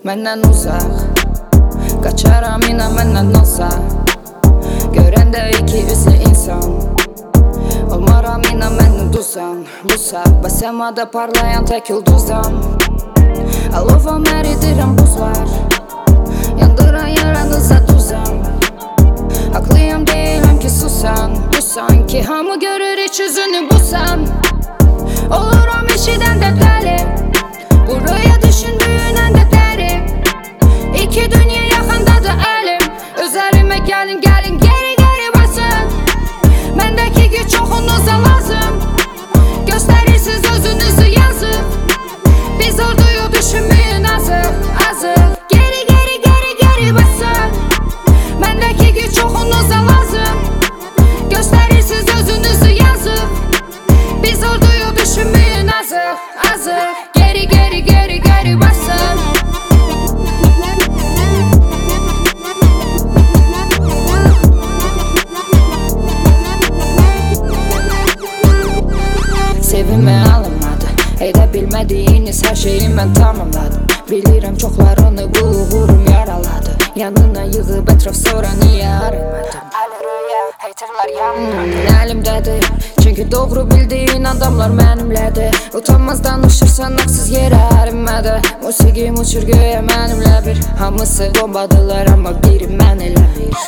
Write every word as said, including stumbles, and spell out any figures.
məndən uzaq. Qaçaram inan məndən olsa, görəndə iki üzlü insan. Olmaram inan mən uduzam, bu saat səmada parlayan tək ulduzam. Alovam əridirəm buzlar, yandıran yaranıza duzam. Haklıyam deyiləm ki susan, bu sanki hamı görür iç üzünü busan. Oluram eşidən də dəli, buraya düşündüyünən də dəri. İki dünya yaxındadır əlim, üzərimə gəlin gəlin geri geri basın. Məndəki güc çoxunuza lazım, göstərirsiniz özünüzü yazıb. Biz orduyu düşünməyin azıq, azıq. Geri geri geri geri basın. Məndəki güc çoxunuza lazım, göstərirsiniz özünüzü yazıb. Biz orduyu düşünməyin azıq, azıq. Geri geri geri geri basın. Sevimə alınmadı, edə bilmədiyiniz hər şeyi mən tamamladım. Bilirəm çoxlarını bu uğurum yaraladı. Yanına yığıb ətraf sonra niyə aramadım? Aleluya, haterlar yanmadı. Əlimdədir, çünki doğru bildiyin adamlar mənimlədir. Utanmaz danışırsan haqsız yerə ərinmədə. Musiqim uçur göyə mənimlə bir, hamısı bombadılar amma biri mən elə bir.